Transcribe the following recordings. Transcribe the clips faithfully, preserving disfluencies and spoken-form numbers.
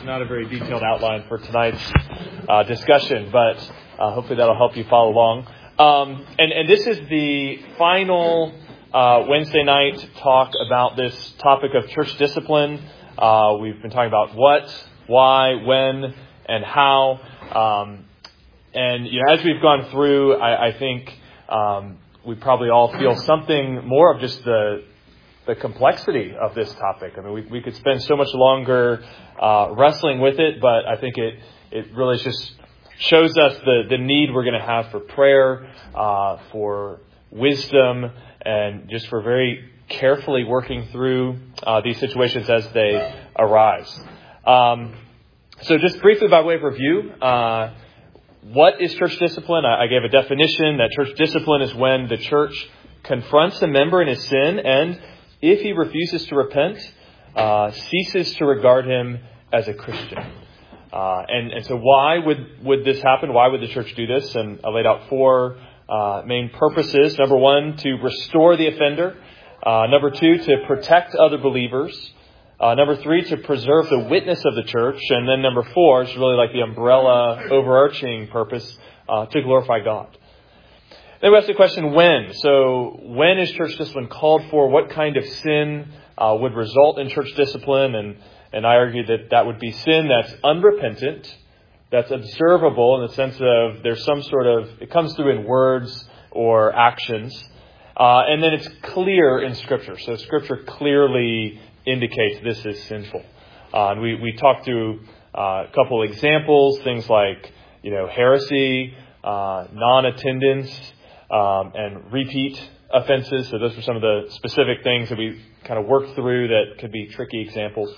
not a very detailed outline for tonight's uh, discussion, but uh, hopefully that'll help you follow along. Um, and, and this is the final uh, Wednesday night talk about this topic of church discipline. Uh, we've been talking about what, why, when, and how. Um, and you know, as we've gone through, I, I think um, we probably all feel something more of just the the complexity of this topic. I mean, we, we could spend so much longer uh, wrestling with it, but I think it it really just shows us the, the need we're going to have for prayer, uh, for wisdom, and just for very carefully working through uh, these situations as they arise. Um, so just briefly by way of review, uh, what is church discipline? I, I gave a definition that church discipline is when the church confronts a member in his sin and, if he refuses to repent, uh, ceases to regard him as a Christian. Uh, and, and so why would, would this happen? Why would the church do this? And I laid out four uh, main purposes. Number one, to restore the offender. Uh, number two, to protect other believers. Uh, number three, to preserve the witness of the church. And then number four is really like the umbrella overarching purpose, uh, to glorify God. Then we ask the question, when? So when is church discipline called for? What kind of sin uh, would result in church discipline? And, and I argue that that would be sin that's unrepentant, that's observable in the sense of there's some sort of, it comes through in words or actions. Uh, and then it's clear in Scripture. So Scripture clearly indicates this is sinful. Uh, and we, we talked through uh, a couple examples, things like, you know, heresy, uh, non-attendance, Um, and repeat offenses. So those were some of the specific things that we kind of worked through that could be tricky examples.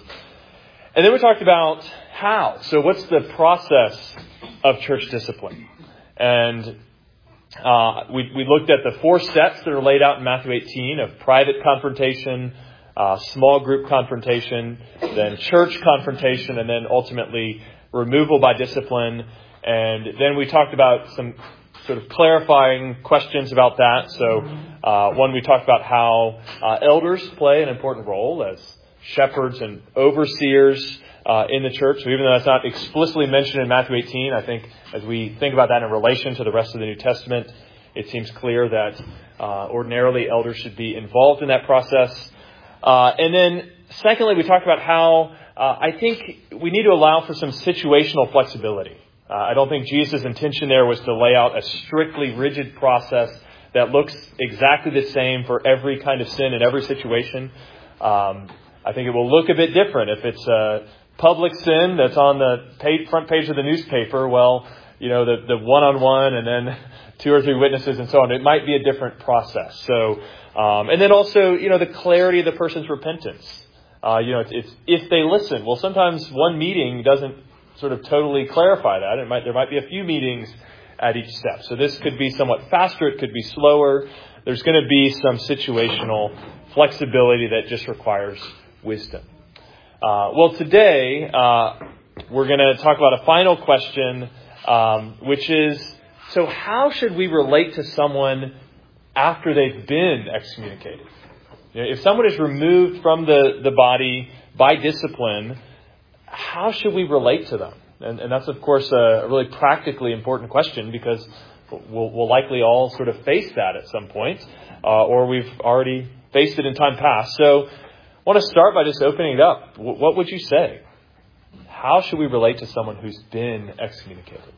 And then we talked about how. So what's the process of church discipline? And uh, we, we looked at the four steps that are laid out in Matthew eighteen of private confrontation, uh, small group confrontation, then church confrontation, and then ultimately removal by discipline. And then we talked about some sort of clarifying questions about that. So uh, one, we talked about how uh, elders play an important role as shepherds and overseers uh, in the church. So even though that's not explicitly mentioned in Matthew eighteen, I think as we think about that in relation to the rest of the New Testament, it seems clear that uh, ordinarily elders should be involved in that process. Uh, and then secondly, we talked about how uh, I think we need to allow for some situational flexibility. Uh, I don't think Jesus' intention there was to lay out a strictly rigid process that looks exactly the same for every kind of sin in every situation. Um, I think it will look a bit different. If it's a public sin that's on the page, front page of the newspaper, well, you know, the, the one-on-one and then two or three witnesses and so on, it might be a different process. So, um, and then also, you know, the clarity of the person's repentance. Uh, you know, it's, it's if they listen. Well, sometimes one meeting doesn't sort of totally clarify that. It might, there might be a few meetings at each step. So this could be somewhat faster. It could be slower. There's going to be some situational flexibility that just requires wisdom. Uh, well, today uh, we're going to talk about a final question, um, which is, so how should we relate to someone after they've been excommunicated? You know, if someone is removed from the, the body by discipline, how should we relate to them? And, and that's, of course, a really practically important question because we'll, we'll likely all sort of face that at some point, uh, or we've already faced it in time past. So I want to start by just opening it up. W- what would you say? How should we relate to someone who's been excommunicated?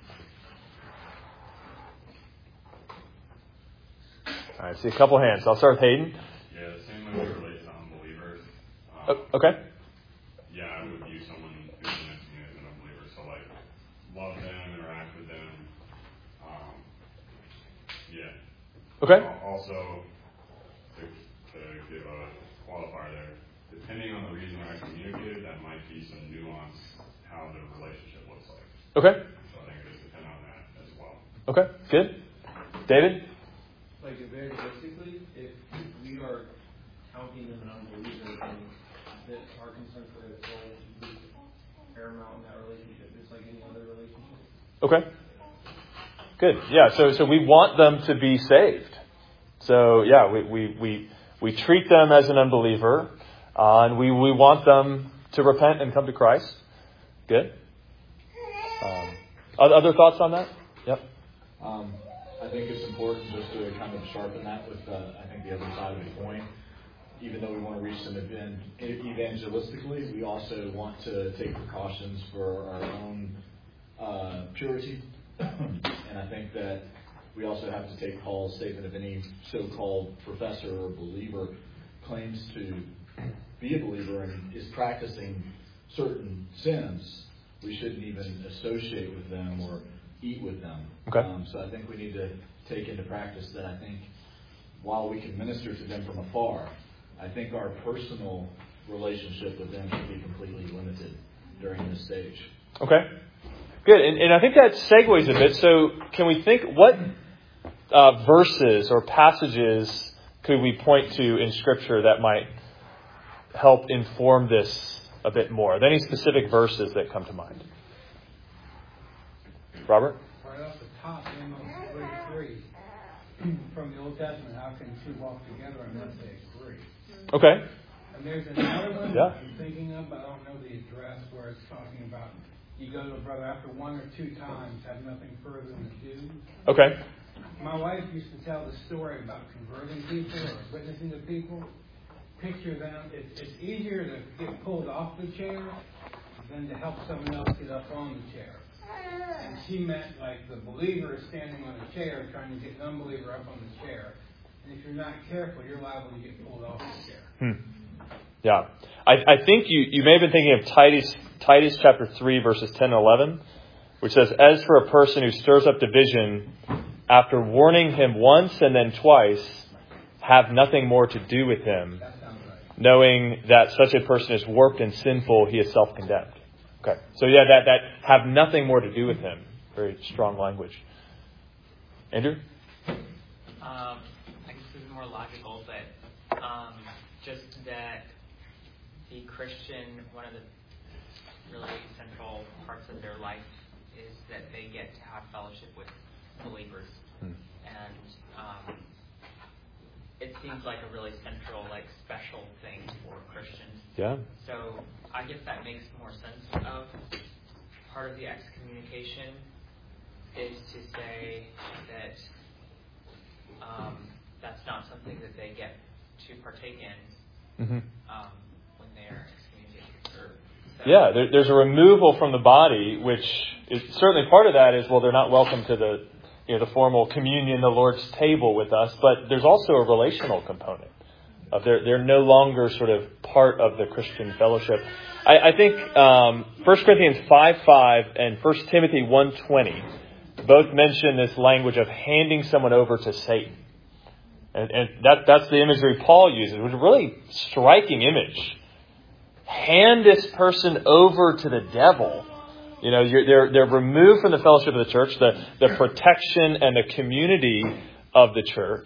All right, I see a couple hands. I'll start with Hayden. Yeah, the same way we relate to unbelievers. Um, Oh, okay. Yeah, I would view someone who's been excommunicated as an unbeliever. So, like, love them, interact with them. Um, yeah. Okay. Also, to, to give a qualifier there, depending on the reason they're excommunicated, that might be some nuance how the relationship looks like. Okay. So I think it does depend on that as well. Okay. Good. David? Like, very basically, if we are counting them an unbeliever, then that our concern for their soul should be paramount in that relationship, just like any other relationship. Okay. Good. Yeah. So, so we want them to be saved. So, yeah, we, we, we, we treat them as an unbeliever, uh, and we, we want them to repent and come to Christ. Good. Um, other thoughts on that? Yep. Um, I think it's important just to kind of sharpen that with, uh, I think, the other side of the coin. Even though we want to reach them evan- evangelistically, we also want to take precautions for our own uh, purity. And I think that we also have to take Paul's statement of any so-called professor or believer claims to be a believer and is practicing certain sins, we shouldn't even associate with them or eat with them. Okay. Um, so I think we need to take into practice that I think while we can minister to them from afar, I think our personal relationship with them should be completely limited during this stage. Okay. Good. And, and I think that segues a bit. So can we think, what uh, verses or passages could we point to in Scripture that might help inform this a bit more? Are there any specific verses that come to mind? Robert? Right off the top, Amos thirty-three from the Old Testament, how can two walk together unless they agree? Okay. And there's another one Yeah. I'm thinking of, but I don't know the address, where it's talking about you go to a brother after one or two times, have nothing further to do. Okay. My wife used to tell the story about converting people or witnessing to people. Picture them. It's, it's easier to get pulled off the chair than to help someone else get up on the chair. And she meant like the believer is standing on a chair trying to get the unbeliever up on the chair. And if you're not careful, you're liable to get pulled off the chair. Hmm. Yeah. I, I think you, you may have been thinking of Titus, Titus chapter three, verses ten and eleven, which says, as for a person who stirs up division, after warning him once and then twice, have nothing more to do with him, That sounds right. knowing that such a person is warped and sinful, he is self-condemned. Okay. So yeah, that, that have nothing more to do with him. Very strong language. Andrew? Um, I guess this is more logical, but um, just that the Christian, one of the really central parts of their life is that they get to have fellowship with believers. Hmm. And um, it seems like a really central, like special thing for Christians. Yeah. So I guess that makes more sense of part of the excommunication is to say that um, that's not something that they get to partake in Mm-hmm. um, when they're excommunicated. Or, so. Yeah, there, there's a removal from the body, which is certainly part of that is, well, they're not welcome to the, you know, the formal communion, the Lord's table with us, but there's also a relational component. Of they're, they're no longer sort of part of the Christian fellowship. I, I think um, First Corinthians five five and First Timothy one twenty both mention this language of handing someone over to Satan. And, and that, that's the imagery Paul uses. It was a really striking image. Hand this person over to the devil. You know, you're, they're, they're removed from the fellowship of the church, the, the protection and the community of the church,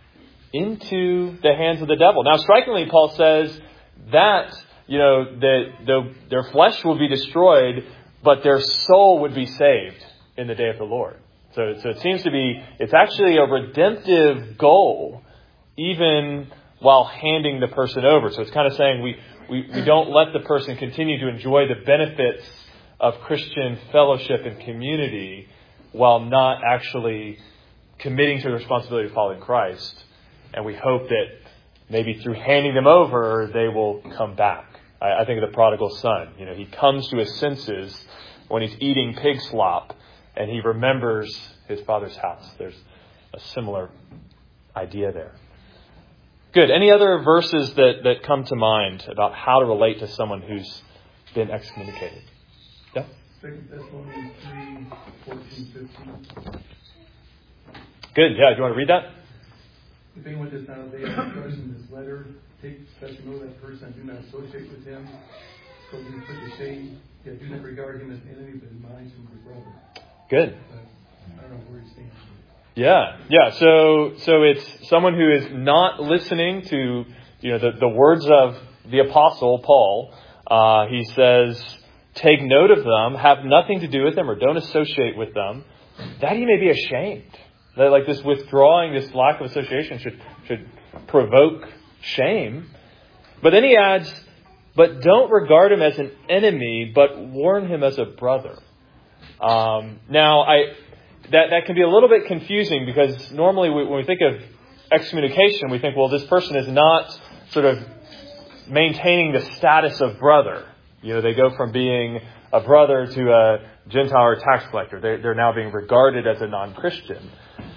into the hands of the devil. Now, strikingly, Paul says that, you know, that the, their flesh will be destroyed, but their soul would be saved in the day of the Lord. So, so it seems to be, it's actually a redemptive goal, even while handing the person over. So it's kind of saying we, we, we don't let the person continue to enjoy the benefits of Christian fellowship and community while not actually committing to the responsibility of following Christ. And we hope that maybe through handing them over, they will come back. I, I think of the prodigal son. You know, he comes to his senses when he's eating pig slop, and he remembers his father's house. There's a similar idea there. Good. Any other verses that, that come to mind about how to relate to someone who's been excommunicated? Yeah? Second Thessalonians three, fourteen, fifteen. Good. Yeah, do you want to read that? If anyone does not obey the instructions in this letter, take special note of that person and do not associate with him, so he is put to shame. Yet do not regard him as an enemy, but admonish him as a brother. Good. But I don't know where he stands. Yeah, yeah. So, so it's someone who is not listening to, you know, the, the words of the apostle Paul. Uh, he says, take note of them, have nothing to do with them, or don't associate with them, that he may be ashamed. That, like, this withdrawing, this lack of association should should provoke shame. But then he adds, but don't regard him as an enemy, but warn him as a brother. Um, now, I that, that can be a little bit confusing because normally we, when we think of excommunication, we think, well, this person is not sort of maintaining the status of brother. You know, they go from being a brother to a Gentile or tax collector. They're, they're now being regarded as a non-Christian.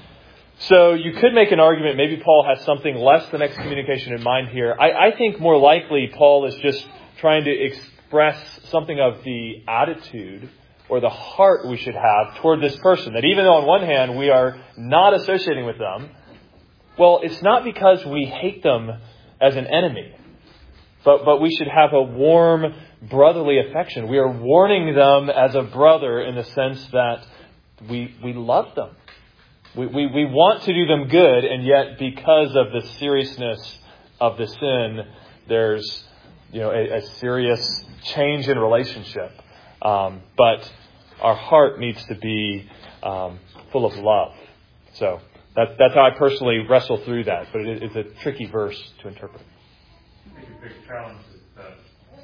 So you could make an argument, maybe Paul has something less than excommunication in mind here. I, I think more likely Paul is just trying to express something of the attitude or the heart we should have toward this person. That even though on one hand we are not associating with them, well, it's not because we hate them as an enemy. But but we should have a warm brotherly affection. We are warning them as a brother in the sense that we we love them. We, we, we want to do them good, and yet because of the seriousness of the sin, there's you know a, a serious change in relationship. Um, but our heart needs to be um, full of love. So that, that's how I personally wrestle through that. But it, it's a tricky verse to interpret. I think a big challenge is that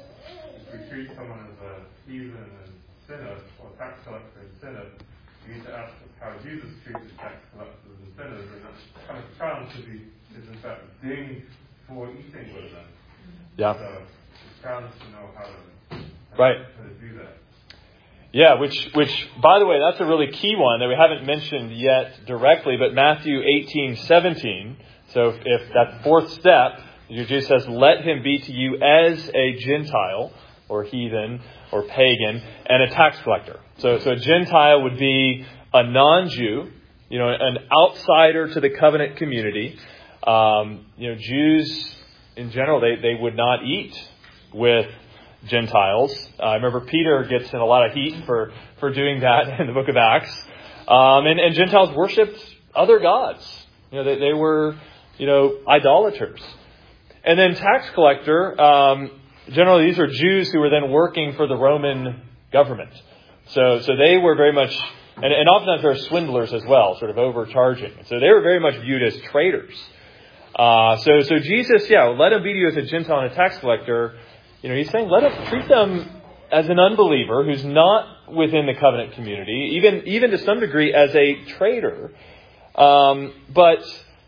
if we treat someone as a heathen and sinner, or tax collector and sinner, we need to ask how Jesus treated tax collectors and sinners, and that's kind of challenge to be is in fact ding for eating with them. Yeah. So it's a challenge to know how to, how right. how to do that. Yeah, which, which, by the way, that's a really key one that we haven't mentioned yet directly, but Matthew eighteen seventeen. So if, if that fourth step, Jesus says, let him be to you as a Gentile or heathen or pagan and a tax collector. So, so a Gentile would be a non-Jew, you know, an outsider to the covenant community. Um, you know, Jews in general, they, they would not eat with Gentiles. Uh, I remember Peter gets in a lot of heat for, for doing that in the book of Acts. Um, and, and Gentiles worshipped other gods. You know, they, they were, you know, idolaters. And then tax collector, um, generally these are Jews who were then working for the Roman government. So so they were very much, and, and oftentimes they're swindlers as well, sort of overcharging. So they were very much viewed as traitors. Uh, so so Jesus, yeah, let him be to you as a Gentile and a tax collector. You know, he's saying let him treat them as an unbeliever who's not within the covenant community, even even to some degree as a traitor. Um, but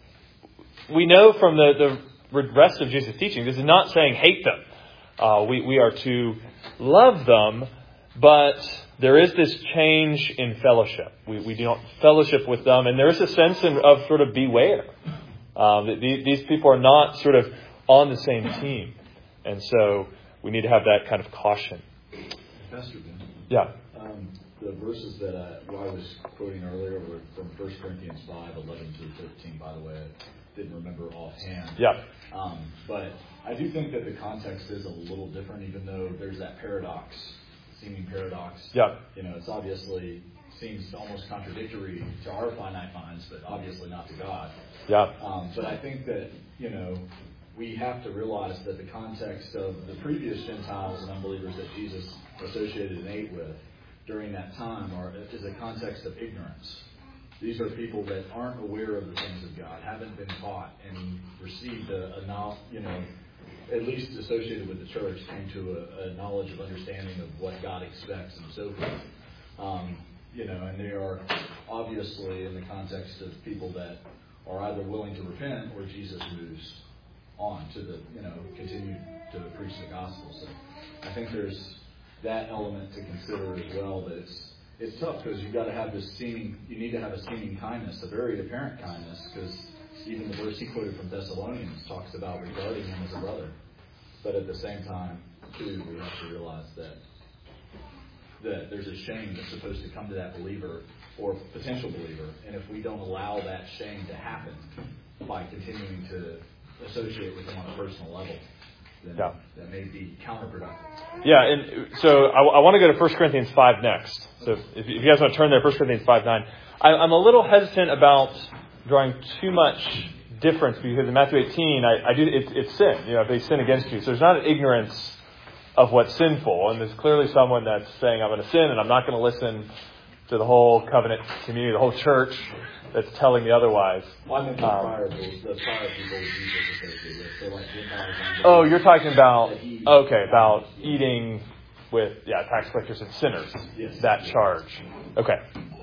we know from the, the rest of Jesus' teaching, this is not saying hate them. Uh, we, we are to love them, but there is this change in fellowship. We, we don't fellowship with them, and there is a sense in, of sort of beware. Um, these, these people are not sort of on the same team. And so we need to have that kind of caution. Pastor Ben. Yeah. Um, the verses that I, well, I was quoting earlier were from First Corinthians five, eleven through thirteen, by the way. I didn't remember offhand. Yeah. Um, but I do think that the context is a little different, even though there's that paradox, seeming paradox. Yeah. You know, it's obviously seems almost contradictory to our finite minds, but obviously not to God. Yeah. Um, but I think that, you know, we have to realize that the context of the previous Gentiles and unbelievers that Jesus associated and ate with during that time are, is a context of ignorance. These are people that aren't aware of the things of God, haven't been taught, and received a, a you know, at least associated with the church, came to a, a knowledge of understanding of what God expects and so forth. Um, you know, and they are obviously in the context of people that are either willing to repent or Jesus moves on to the, you know, continue to preach the gospel. So I think there's that element to consider as well. That it's it's tough because you've got to have this seeming, you need to have a seeming kindness, a very apparent kindness, because even the verse he quoted from Thessalonians talks about regarding him as a brother. But at the same time, too, we have to realize that that there's a shame that's supposed to come to that believer or potential believer, and if we don't allow that shame to happen by continuing to associate with them on a personal level, then yeah. that may be counterproductive. Yeah, and so I, I want to go to First Corinthians five next. So if you, if you guys want to turn there, First Corinthians five nine. I, I'm a little hesitant about drawing too much difference because in Matthew eighteen, I, I do it, it's sin. You know, if they sin against you, so there's not an ignorance of what's sinful, and there's clearly someone that's saying I'm going to sin and I'm not going to listen to the whole covenant community, the whole church that's telling me otherwise. Well, I meant the Um, prior rules, the prior people Jesus associated with. So like Gentiles and Oh, you're talking about, okay, about eating with, yeah, tax collectors and sinners. Yes. That charge. Okay.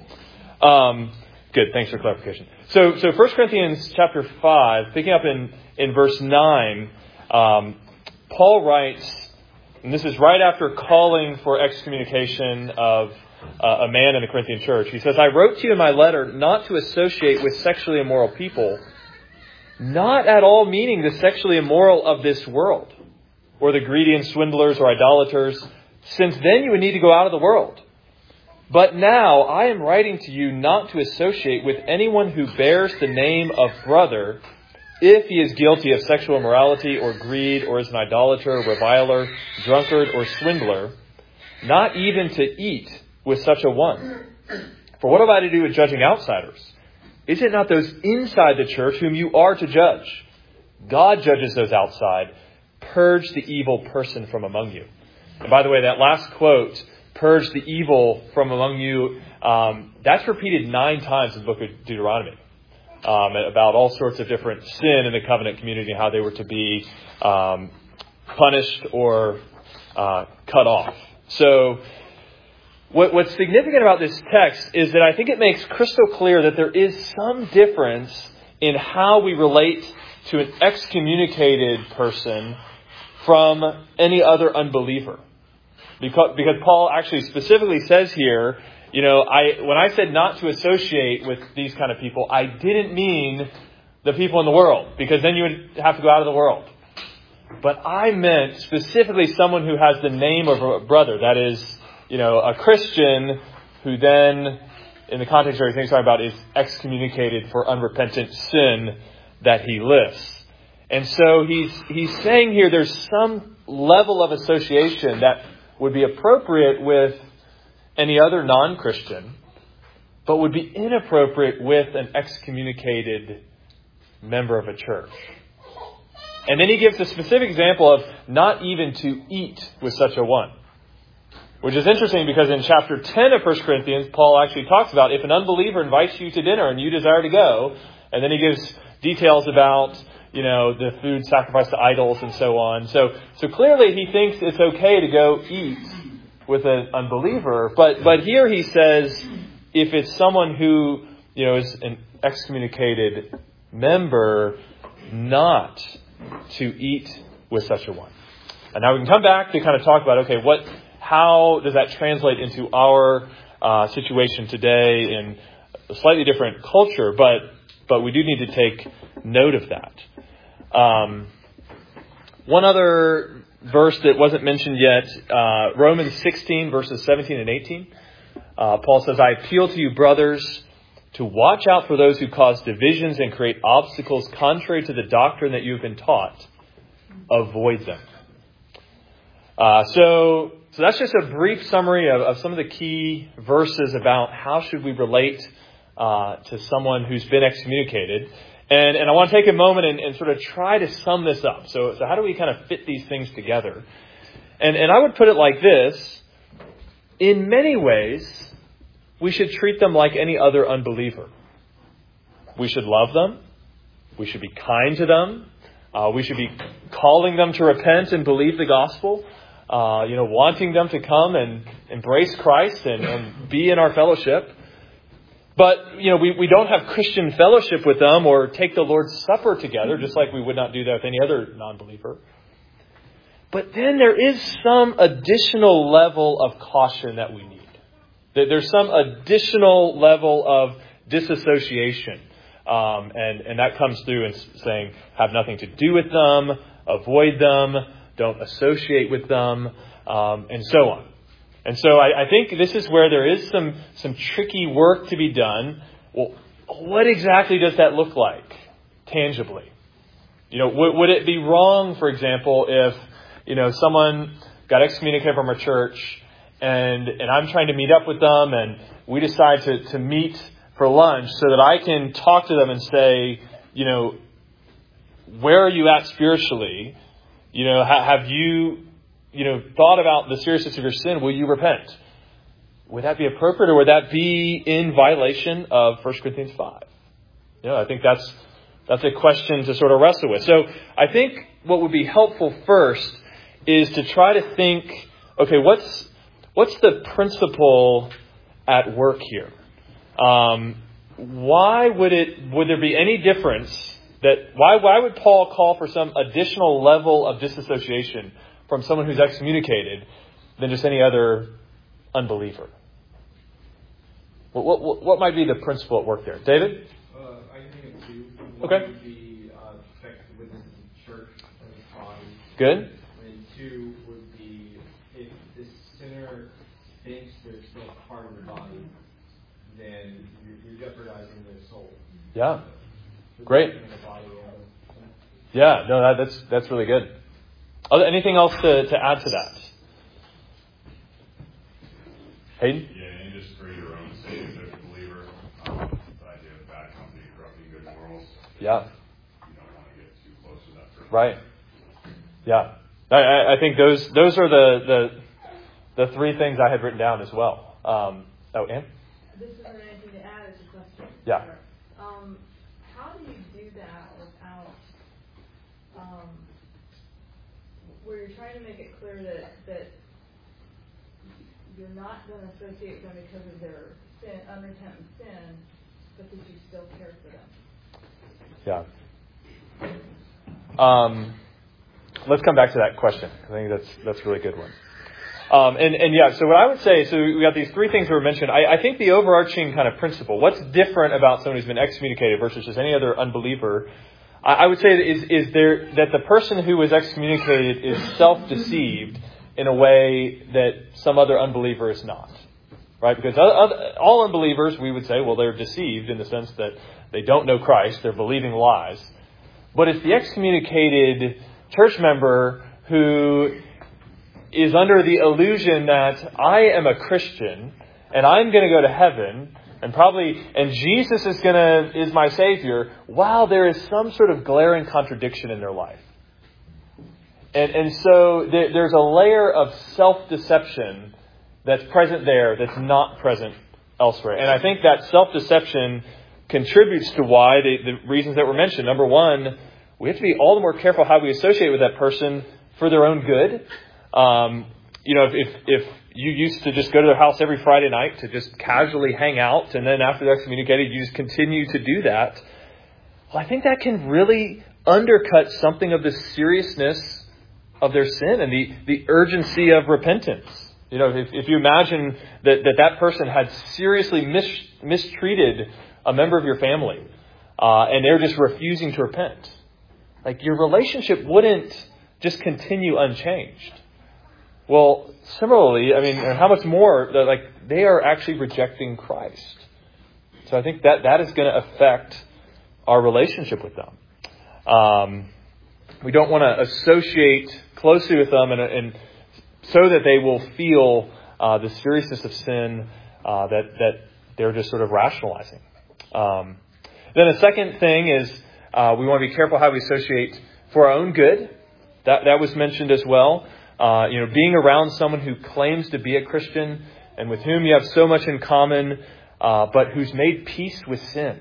Um, good. Thanks for clarification. So, so First Corinthians chapter five, picking up in, in verse nine, um, Paul writes, and this is right after calling for excommunication of uh, a man in the Corinthian church. He says, I wrote to you in my letter not to associate with sexually immoral people, not at all meaning the sexually immoral of this world, or the greedy and swindlers or idolaters, since then you would need to go out of the world. But now I am writing to you not to associate with anyone who bears the name of brother, if he is guilty of sexual immorality or greed, or is an idolater, reviler, drunkard, or swindler, not even to eat with such a one. For what have I to do with judging outsiders? Is it not those inside the church whom you are to judge? God judges those outside. Purge the evil person from among you. And by the way, that last quote, purge the evil from among you, um, that's repeated nine times in the book of Deuteronomy. Um, about all sorts of different sin in the covenant community and how they were to be um, punished or uh, cut off. So what, what's significant about this text is that I think it makes crystal clear that there is some difference in how we relate to an excommunicated person from any other unbeliever. Because, because Paul actually specifically says here, you know, I when I said not to associate with these kind of people, I didn't mean the people in the world, because then you would have to go out of the world. But I meant specifically someone who has the name of a brother. That is, you know, a Christian who then, in the context of everything he's talking about, is excommunicated for unrepentant sin that he lists. And so he's he's saying here there's some level of association that would be appropriate with any other non-Christian, but would be inappropriate with an excommunicated member of a church. And then he gives a specific example of not even to eat with such a one. Which is interesting because in chapter ten of First Corinthians, Paul actually talks about if an unbeliever invites you to dinner and you desire to go, and then he gives details about, you know, the food sacrificed to idols and so on. So, so clearly he thinks it's okay to go eat with an unbeliever. But, but here he says, if it's someone who, you know, is an excommunicated member, not to eat with such a one. And now we can come back to kind of talk about, okay, what, how does that translate into our uh, situation today in a slightly different culture? But, but we do need to take note of that. Um, one other verse that wasn't mentioned yet, uh, Romans sixteen, verses seventeen and eighteen. Uh, Paul says, I appeal to you, brothers, to watch out for those who cause divisions and create obstacles contrary to the doctrine that you have been taught. Avoid them. Uh, so, so that's just a brief summary of, of some of the key verses about how should we relate uh, to someone who's been excommunicated. And, and I want to take a moment and, and sort of try to sum this up. So, so how do we kind of fit these things together? And, and I would put it like this. In many ways, we should treat them like any other unbeliever. We should love them. We should be kind to them. Uh, we should be calling them to repent and believe the gospel. Uh, you know, wanting them to come and embrace Christ and, and be in our fellowship. But, you know, we, we don't have Christian fellowship with them or take the Lord's Supper together, just like we would not do that with any other non-believer. But then there is some additional level of caution that we need. There's some additional level of disassociation. Um, and, and that comes through in saying, have nothing to do with them, avoid them, don't associate with them, um, and so on. And so I, I think this is where there is some, some tricky work to be done. Well, what exactly does that look like tangibly? You know, would, would it be wrong, for example, if, you know, someone got excommunicated from our church and, and I'm trying to meet up with them and we decide to, to meet for lunch so that I can talk to them and say, you know, where are you at spiritually? You know, ha- have you... you know, thought about the seriousness of your sin, will you repent? would that be appropriate, or would that be in violation of First Corinthians five? You know, I think that's that's a question to sort of wrestle with. So I think what would be helpful first is to try to think, okay, what's what's the principle at work here? Um, why would it would there be any difference that why why would Paul call for some additional level of disassociation from someone who's excommunicated than just any other unbeliever? What what, what might be the principle at work there, David? Uh, I can think of two. Okay. One would be uh, protect the witness of the church and the body. Good. And two would be if the sinner thinks they're still part of the body, then you're, you're jeopardizing their soul. Yeah. So Great. the body of- Yeah. No, that, that's that's really good. Other, anything else to, to add to that? Hayden? Yeah, and just for your own sake as a believer, um, the idea of bad company corrupting good morals. Yeah. You don't want to get too close to that person. Right. Yeah. I, I I think those those are the, the the three things I had written down as well. Um, oh, Ann? This isn't anything to add, it's a question. Yeah. Um, how do you do that without, um, where you're trying to make it clear that, that you're not going to associate them because of their sin, unrepentant sin, but that you still care for them? Yeah. Um, let's come back to that question. I think that's that's a really good one. Um, and, and yeah, so what I would say, so we got these three things that were mentioned. I, I think the overarching kind of principle, what's different about someone who's been excommunicated versus just any other unbeliever, I, I would say is, is there that the person who was excommunicated is self-deceived in a way that some other unbeliever is not. Right? Because all unbelievers, we would say, well, they're deceived in the sense that they don't know Christ, they're believing lies. But it's the excommunicated church member who is under the illusion that I am a Christian and I'm going to go to heaven and probably, and Jesus is going to, is my Savior, while there is some sort of glaring contradiction in their life. And, and so there, there's a layer of self-deception that's present there that's not present elsewhere. And I think that self-deception contributes to why the, the reasons that were mentioned. Number one, we have to be all the more careful how we associate with that person for their own good. Um, you know, if, if if you used to just go to their house every Friday night to just casually hang out, and then after they're excommunicated, you just continue to do that, well, I think that can really undercut something of the seriousness of their sin and the, the urgency of repentance. You know, if, if you imagine that, that that person had seriously mis, mistreated a member of your family, uh, and they're just refusing to repent, like your relationship wouldn't just continue unchanged. Well, similarly, I mean, how much more, like, they are actually rejecting Christ. So I think that that is going to affect our relationship with them. Um, we don't want to associate closely with them and, and so that they will feel uh, the seriousness of sin uh, that, that they're just sort of rationalizing. Um, then a second thing is uh, we want to be careful how we associate for our own good. That that was mentioned as well. Uh, you know, being around someone who claims to be a Christian and with whom you have so much in common, uh, but who's made peace with sin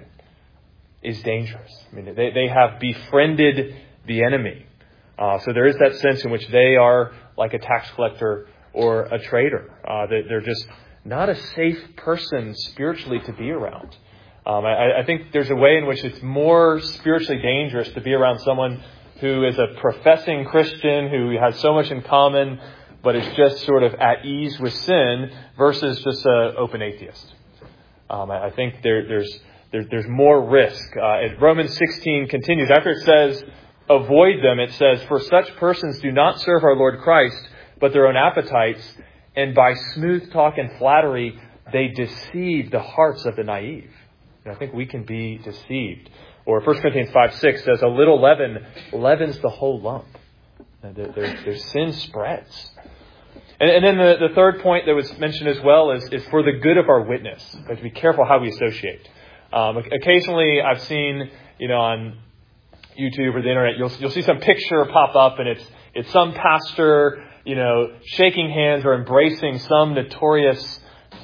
is dangerous. I mean, they, they have befriended the enemy. Uh, so there is that sense in which they are like a tax collector or a traitor. Uh, they, they're just not a safe person spiritually to be around. Um, I, I think there's a way in which it's more spiritually dangerous to be around someone who is a professing Christian, who has so much in common, but is just sort of at ease with sin versus just an open atheist. Um, I, I think there, there's there, there's more risk. Uh, Romans sixteen continues. After it says, avoid them, it says, for such persons do not serve our Lord Christ, but their own appetites, and by smooth talk and flattery, they deceive the hearts of the naive. And I think we can be deceived. Or First Corinthians five six says, a little leaven leavens the whole lump. Their, their, their sin spreads. And, and then the, the third point that was mentioned as well is, is for the good of our witness. We have to be careful how we associate. Um, occasionally I've seen, you know, on YouTube or the internet, you'll you'll see some picture pop up and it's it's some pastor, you know, shaking hands or embracing some notorious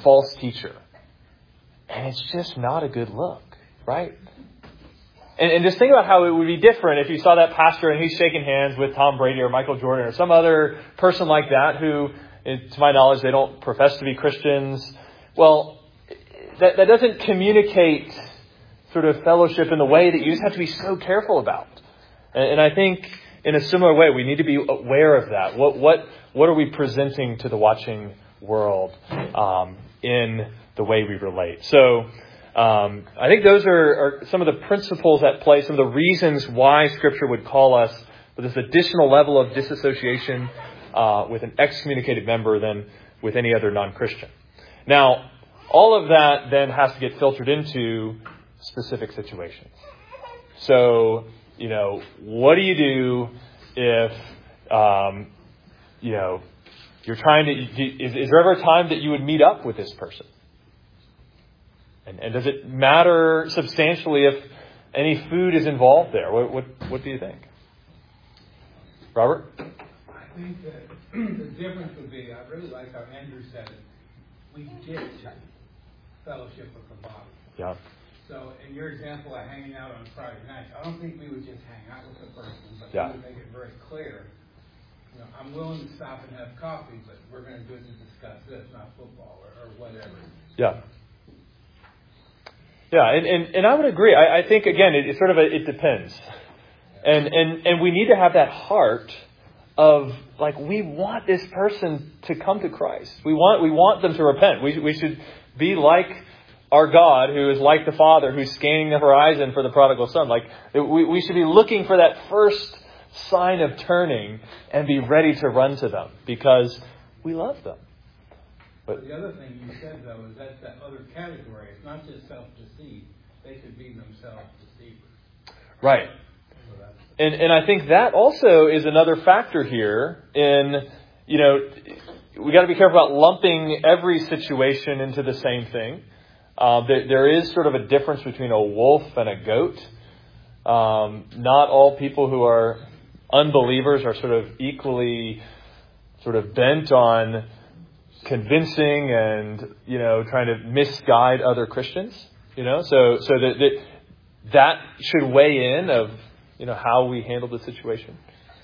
false teacher. And it's just not a good look, right? And, and just think about how it would be different if you saw that pastor and he's shaking hands with Tom Brady or Michael Jordan or some other person like that who, to my knowledge, they don't profess to be Christians. Well, that, that doesn't communicate sort of fellowship in the way that you just have to be so careful about. And, and I think in a similar way, we need to be aware of that. What what what are we presenting to the watching world um, in the way we relate? So um, I think those are, are some of the principles at play, some of the reasons why Scripture would call us with this additional level of disassociation uh, with an excommunicated member than with any other non-Christian. Now, all of that then has to get filtered into specific situations. So, you know, what do you do if, um, you know, you're trying to, is, is there ever a time that you would meet up with this person? And, and does it matter substantially if any food is involved there? What, what, what do you think? Robert? I think that the difference would be, I really like how Andrew said it, we get to fellowship with the body. Yeah. So in your example of hanging out on Friday nights, I don't think we would just hang out with the person, but yeah. we would make it very clear. You know, I'm willing to stop and have coffee, but we're going to do it to discuss this, not football or, or whatever. Yeah. Yeah, and, and, and I would agree. I, I think, again, it, it's sort of a, it depends. And, and, and we need to have that heart of, like, we want this person to come to Christ. We want, we want them to repent. We, we should be like our God, who is like the Father, who's scanning the horizon for the prodigal son. Like, we, we should be looking for that first sign of turning and be ready to run to them because we love them. But the other thing you said, though, is that's that other category. It's not just self-deceit. They could be themselves deceivers. Right. And and I think that also is another factor here in, you know, we got to be careful about lumping every situation into the same thing. Uh, there, there is sort of a difference between a wolf and a goat. Um, not all people who are unbelievers are sort of equally sort of bent on convincing and, you know, trying to misguide other Christians, you know, so, so that, that, that should weigh in of, you know, how we handle the situation.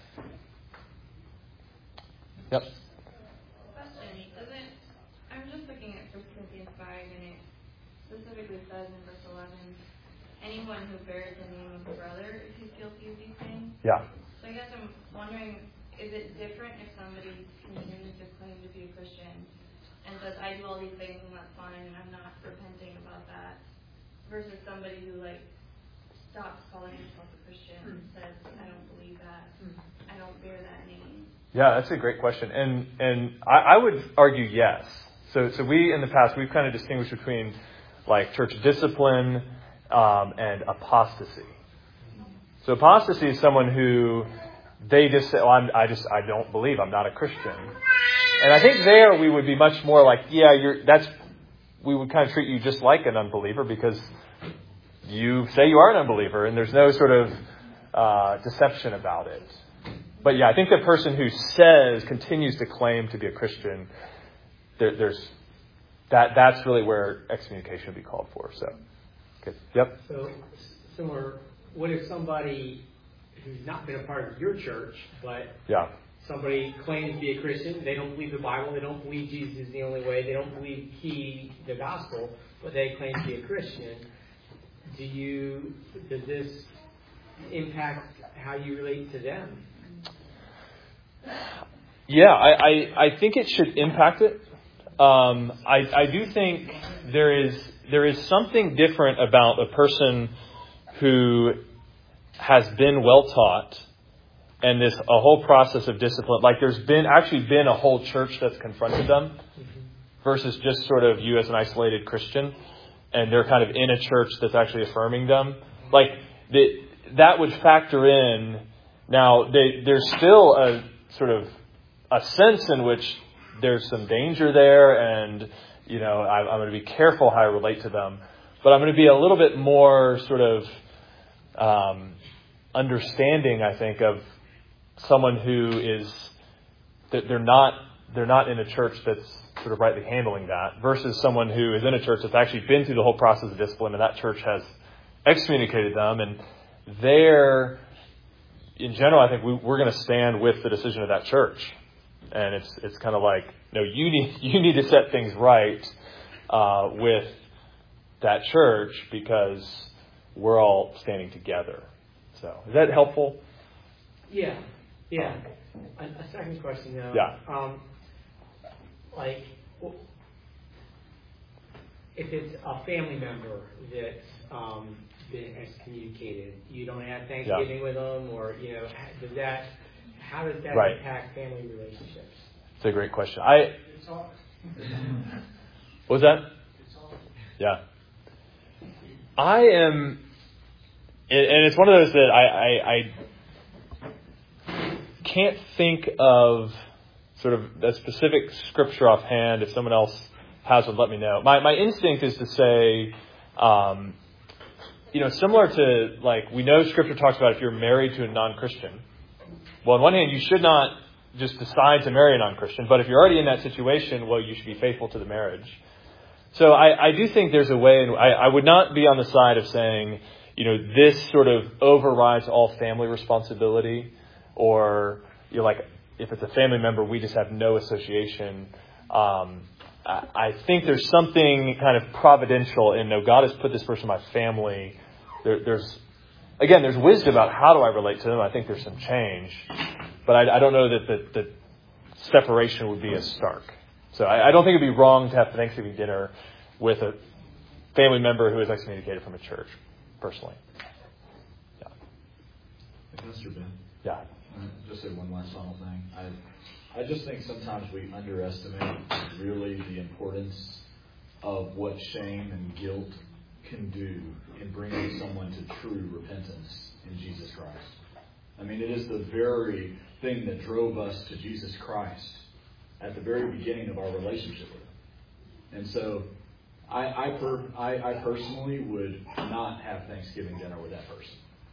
Yep. Question. Doesn't, I'm just looking at First Corinthians five, and it specifically says in verse eleven, anyone who bears the name of a brother is guilty of these things. Yeah. So I guess I'm wondering, is it different if somebody continues to claim to be a Christian and says, I do all these things and that's fine and I'm not repenting about that, versus somebody who, like, stops calling himself a Christian and says, I don't believe that, I don't bear that name? Yeah, that's a great question. And and I, I would argue yes. So so we, in the past, we've kind of distinguished between, like, church discipline um, and apostasy. So apostasy is someone who they just say, oh, I'm, I just, I don't believe, I'm not a Christian. And I think there we would be much more like, yeah, you're, that's, we would kind of treat you just like an unbeliever because you say you are an unbeliever and there's no sort of uh, deception about it. But yeah, I think the person who says, continues to claim to be a Christian, there, there's, that, that's really where excommunication would be called for. So, okay. Yep. So, similar, what if somebody who's not been a part of your church, but yeah. somebody claims to be a Christian, they don't believe the Bible, they don't believe Jesus is the only way, they don't believe he, the gospel, but they claim to be a Christian. Do you, does this impact how you relate to them? Yeah, I, I, I think it should impact it. Um, I, I do think there is there is something different about a person who has been well taught and this a whole process of discipline. Like there's been actually been a whole church that's confronted them versus just sort of you as an isolated Christian and they're kind of in a church that's actually affirming them. Like the, that would factor in. Now, they, there's still a sort of a sense in which there's some danger there and, you know, I, I'm going to be careful how I relate to them. But I'm going to be a little bit more sort of um, understanding, I think, of someone who is, that they're not, they're not in a church that's sort of rightly handling that versus someone who is in a church that's actually been through the whole process of discipline and that church has excommunicated them, and they're, in general, I think we, we're going to stand with the decision of that church. And it's it's kind of like, no, you need you need to set things right uh, with that church because we're all standing together. So is that helpful? Yeah, yeah. A, a second question though. Yeah. Um, like, if it's a family member that's um, been excommunicated, you don't have Thanksgiving yeah. with them, or you know, does that? How does that right. impact family relationships? It's a great question. I. What was that? Yeah. I am, and it's one of those that I, I, I can't think of sort of a specific scripture offhand. If someone else has one, let me know. My my instinct is to say, um, you know, similar to, like, we know Scripture talks about if you're married to a non-Christian. Well, on one hand, you should not just decide to marry a non-Christian, but if you're already in that situation, well, you should be faithful to the marriage. So I, I do think there's a way, and I, I would not be on the side of saying, you know, this sort of overrides all family responsibility, or, you know, like, if it's a family member, we just have no association. Um, I, I think there's something kind of providential in, no, God has put this person in my family. There, there's, again, there's wisdom about how do I relate to them. I think there's some change. But I, I don't know that the, the separation would be as stark. So I, I don't think it'd be wrong to have Thanksgiving dinner with a family member who is excommunicated from a church, personally. Yeah. Pastor Ben. Yeah. Uh, just say one last final thing. I I just think sometimes we underestimate really the importance of what shame and guilt can do in bringing someone to true repentance in Jesus Christ. I mean, it is the very thing that drove us to Jesus Christ at the very beginning of our relationship with Him. And so I I, per, I I personally would not have Thanksgiving dinner with that person.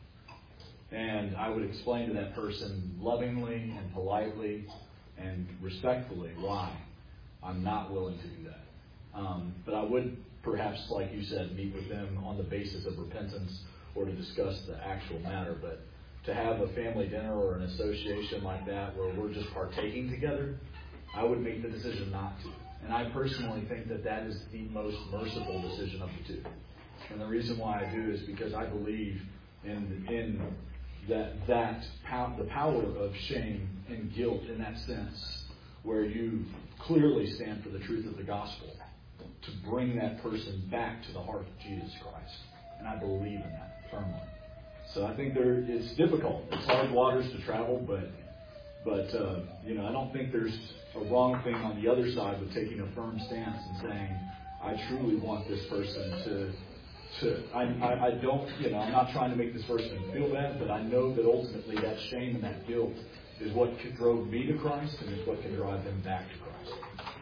And I would explain to that person lovingly and politely and respectfully why I'm not willing to do that. Um, but I would perhaps, like you said, meet with them on the basis of repentance or to discuss the actual matter. But to have a family dinner or an association like that where we're just partaking together, I would make the decision not to. And I personally think that that is the most merciful decision of the two. And the reason why I do is because I believe in in that that pow- the power of shame and guilt in that sense, where you clearly stand for the truth of the gospel, to bring that person back to the heart of Jesus Christ. And I believe in that firmly. So I think there it's difficult. It's hard waters to travel, but but uh, you know, I don't think there's a wrong thing on the other side with taking a firm stance and saying, I truly want this person to to I, I, I don't you know, I'm not trying to make this person feel bad, but I know that ultimately that shame and that guilt is what drove me to Christ and is what can drive them back to Christ.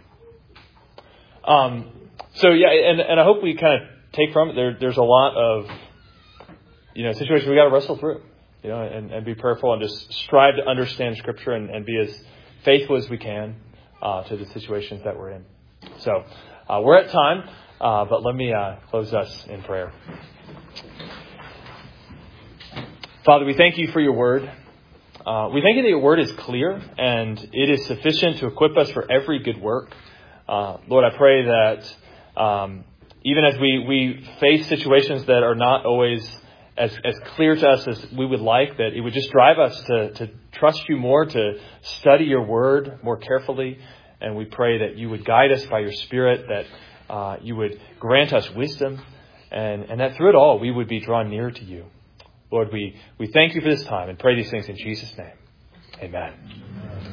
Um so yeah, and, and I hope we kind of take from it there there's a lot of, you know, situations we got to wrestle through, you know, and, and be prayerful and just strive to understand Scripture and, and be as faithful as we can uh, to the situations that we're in. So uh, we're at time, uh, but let me uh, close us in prayer. Father, we thank you for your word. Uh, we thank you that your word is clear and it is sufficient to equip us for every good work. Uh, Lord, I pray that um, even as we, we face situations that are not always As, as clear to us as we would like, that it would just drive us to, to trust you more, to study your word more carefully. And we pray that you would guide us by your Spirit, that uh, you would grant us wisdom, and, and that through it all we would be drawn nearer to you. Lord, we, we thank you for this time and pray these things in Jesus' name. Amen.